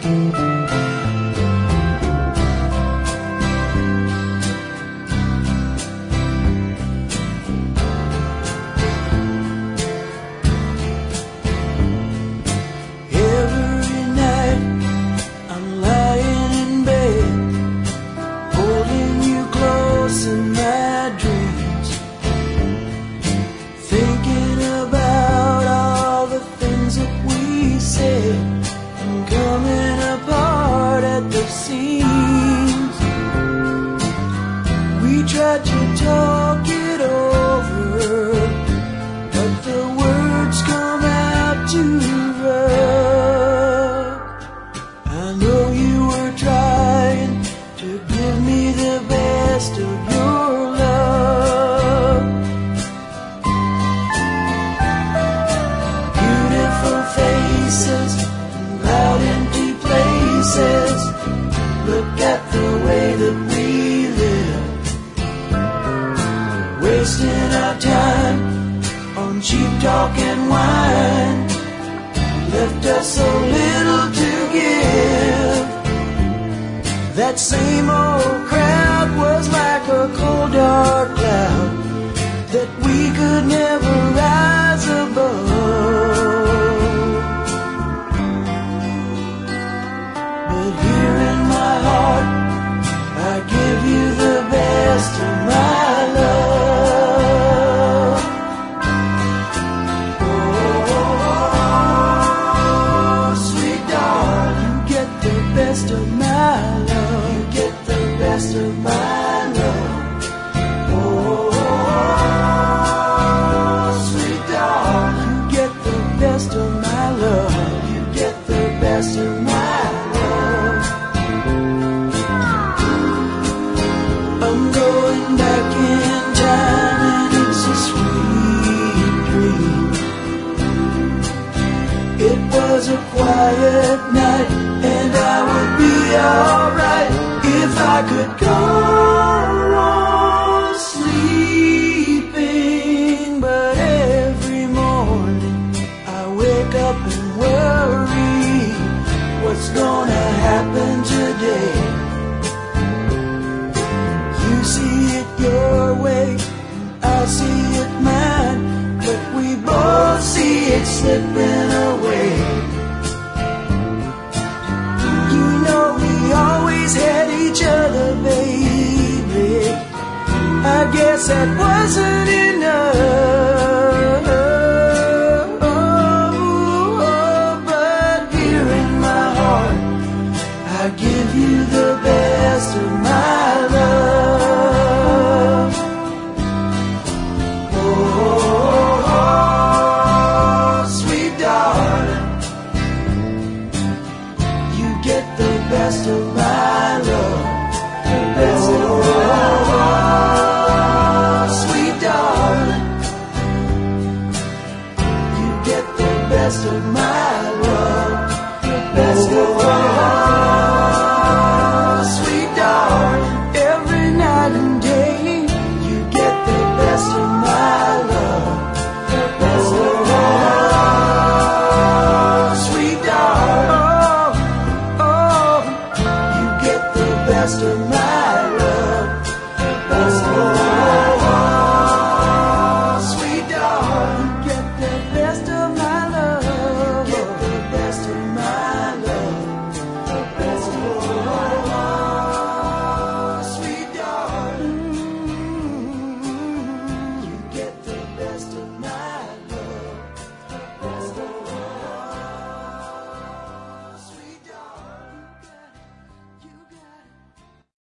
Tried to talk it over, but the words come out too rough. I know you were trying to give me the best of your love. Beautiful faces, loud empty places. Look at the way that we live, wasting our time on cheap talk and wine. Left us so little to give. That same old crowd was like a cold dark cloud that we could never rise above. But here in my heart, I give you the best of my love. Oh, sweet darling, you get the best of my love. You get the best of my love. Oh, sweet darling, you get the best of my love. You get the best of my love. I'm going back in time and it's a sweet dream. It was a quiet night and I would be alright if I could go on sleeping. But every morning I wake up and worry what's gonna happen today. You see it your way, I see it mine, but we both see it slipping away. You know we always had each other, baby. I guess that wasn't enough.